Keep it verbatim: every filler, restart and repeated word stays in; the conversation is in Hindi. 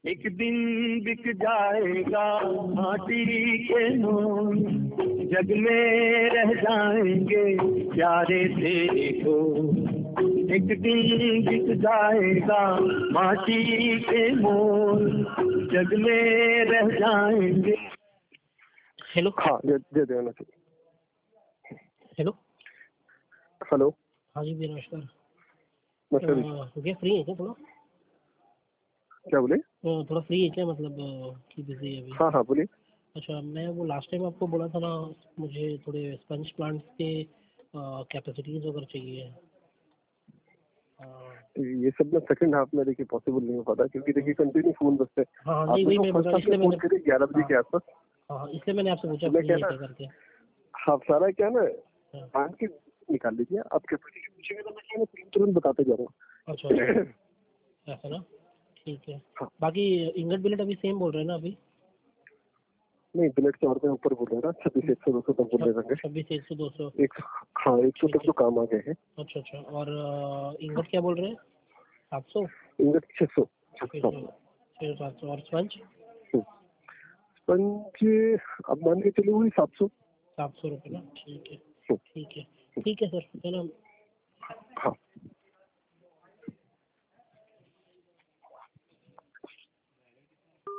एक दिन बिक जाएगा माटी के मोल, जग में रह जाएंगे प्यारे तेरे को। एक दिन बिक जाएगा माटी के मोल, जग में रह जाएंगे। हेलो, हाँ दे दे देना चाहिए। हेलो हेलो, हाँ जी भैया नमस्कार। नमस्कार। भैया फ्री है क्या थोड़ा? क्या बोले? अ, थोड़ा फ्री है क्या, मतलब कि बिजी है अभी? हाँ हाँ बोलिए। अच्छा, मैं वो लास्ट टाइम आपको बोला था ना, मुझे थोड़े स्पंज प्लांट्स के कैपेसिटीज वगैरह चाहिए। हाँ ये सब ना सेकंड हाफ में देखिए पॉसिबल नहीं हो पाता, क्योंकि देखिए कंटिन्यू फोन बजते हैं। हाँ, आप नहीं वही मेरे मैं को बोल फर्स्ट रहा हूँ, हाफ में इसलिए फोन मैंने करिए ग्यारह बजे के आसपास। हाँ इसलिए मैंने आपसे पूछा तो मैं फ्री कह है क्या रहा करके। हाँ सारा क्या ना हाँ, मान के निकाल लीजिए। आप कैपेसिटी पूछेंगे तो मैं क्या ना तुरंत तुरंत बताते जा रहा हूँ। अच्छा अच्छा, ऐसा ना, ठीक है। हाँ बाकी इंगट बिलेट अभी सेम बोल रहे हैं ना अभी? नहीं, बिलेट के और में ऊपर बोल रहे हैं ना, छब्बीस एक सौ दो सौ तक बोल रहे हैं। छब्बीस एक सौ दो सौ एक हाँ एक सौ तक तो काम आ गए हैं। अच्छा अच्छा, और अ, इंगट क्या बोल रहे हैं? सात सौ इंगट छह सौ छः छह सौ सौ छः सात सौ और स्पंज स्पंज अब मान के चलिए वही सात सौ। सात सौ रुपये ना, ठीक है ठीक है ठीक है सर, है ना।